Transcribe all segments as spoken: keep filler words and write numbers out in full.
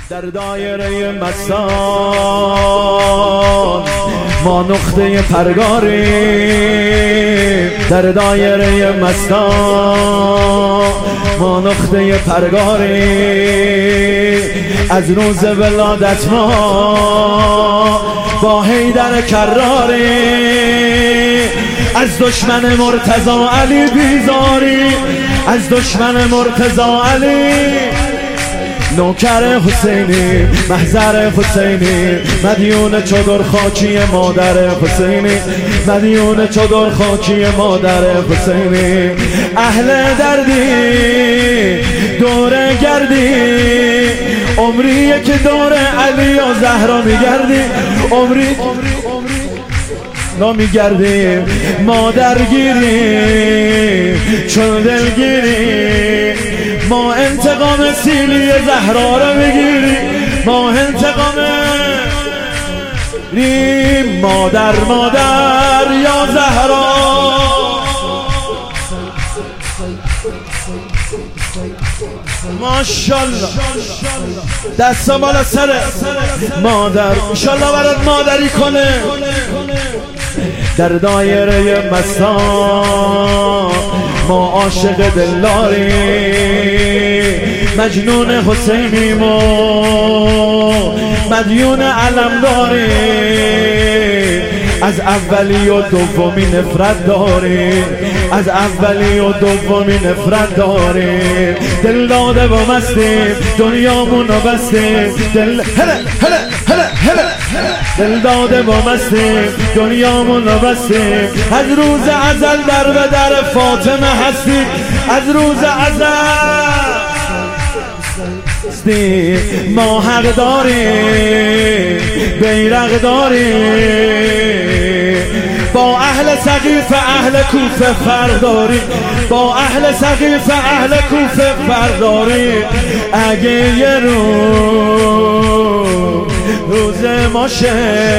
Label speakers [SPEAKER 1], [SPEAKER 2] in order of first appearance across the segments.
[SPEAKER 1] در دایره مستان ما نقطه پرگاریم، در دایره مستان ما نقطه پرگاریم. از روز ولادت ما با حیدر کراریم، از دشمن مرتضی علی بیزاری، از دشمن مرتضی علی. نوکر حسینی، محضر حسینی، مدیون چادر خاکی مادر حسینی، مدیون چادر خاکی مادر حسینی. اهل دردی دوره گردی، عمریه که دور علی و زهرا میگردی، عمری نمیگردیم. ما درگیریم چون دلگیریم، ما انتقام سیلی زهرا رو بگیریم، ما انتقام ریم. مادر مادر یا زهرا، ماشالله دستا بالا سر مادر، انشالله برات مادری کنه. در دایره مستان ما عاشق دلداریم، مجنون حسینیم و مدیون علم داریم. از اولی و دومی نفرت داریم، از اولی و دومی نفرت داریم. دل داده و مستیم، دنیامون رو بستیم. دل هله هله هله هله دل داده و مستیم، دنیامون رو بستیم. از روز ازل در به در فاطمه هستیم، از روز ازل ما حق داریم، بیرق داریم. با اهل سقیف اهل کوفه فرداریم، با اهل سقیف اهل کوفه فرداریم. اگه یه روز روز ماشه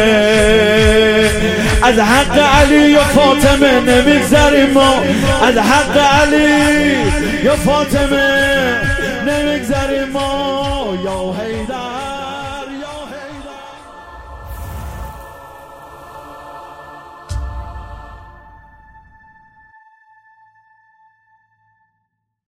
[SPEAKER 1] از حق علی و فاطمه نمیگذریم، ما از حق علی یا فاطمه نمیگذریم ما. یا حیدر